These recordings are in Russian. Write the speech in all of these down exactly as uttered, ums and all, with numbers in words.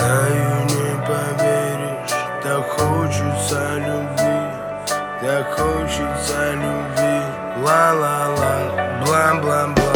Знаю, не поверишь, так хочется любви, так хочется любви. Ла-ла-ла, бла-бла-бла.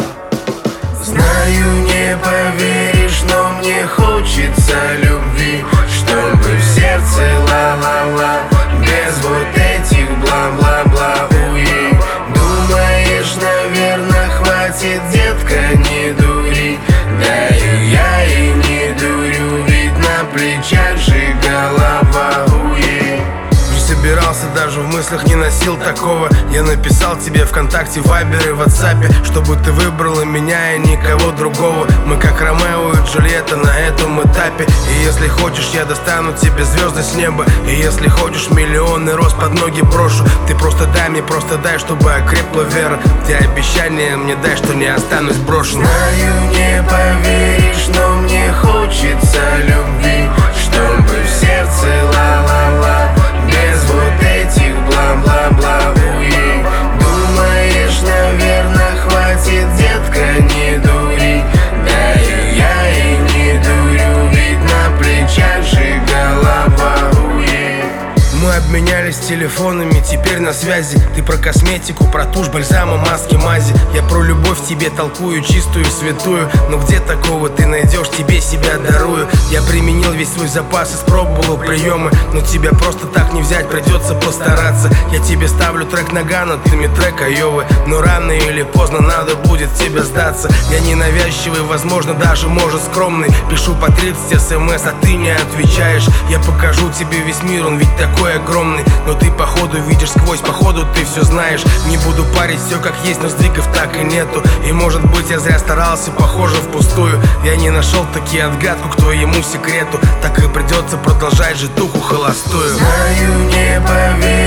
Знаю, не поверишь, но мне хочется любви, чтобы в сердце ла-ла-ла, без вот этих бла-бла-бла. Уи, думаешь, наверное, хватит, детка, не дури. Да и я и не дурю, ведь на плечах же голова. Уи. Не собирался, даже в мыслях не носил такого. Я написал тебе ВКонтакте, Вайбер и Ватсапе, чтобы ты выбрала меня и никого другого. Мы как Ромео и Джульетта на этом этапе. И если хочешь, я достану тебе звезды с неба. И если хочешь, миллионы роз под ноги брошу. Ты просто дай мне, просто дай, чтобы окрепла вера. Те обещания мне дай, что не останусь брошен. Знаю, не поверишь, но мне хочется любви, чтобы в сердце ла-ла-ла, без вот этих бла-бла-бла. Уи, думаешь, наверное, хватит, детка, не дури. Да и я и не дурю, ведь на плечах же голова. Уи. Мы обменялись телефонами, теперь на связи. Ты про косметику, про тушь, бальзама, маски, мази. Я про любовь тебе толкую, чистую, святую. Но где такого ты найдешь, тебе себя дарую. Я применил весь свой запас, испробовал приемы, но тебя просто так не взять, придется постараться. Я тебе ставлю трек Нагана, ты мне трек Айовы. Но рано или поздно надо будет тебе сдаться. Я ненавязчивый, возможно, даже, может, скромный. Пишу по тридцать смс, а ты не отвечаешь. Я покажу тебе весь мир, он ведь такой огромный. Но ты походу видишь сквозь, походу ты все знаешь. Не буду парить, все как есть, но сдвигов так и нету. И может быть я зря старался, похоже впустую. Я не нашел таки отгадку к твоему секрету. Так и придется продолжать жить духу холостую. Знаю, не поверишь,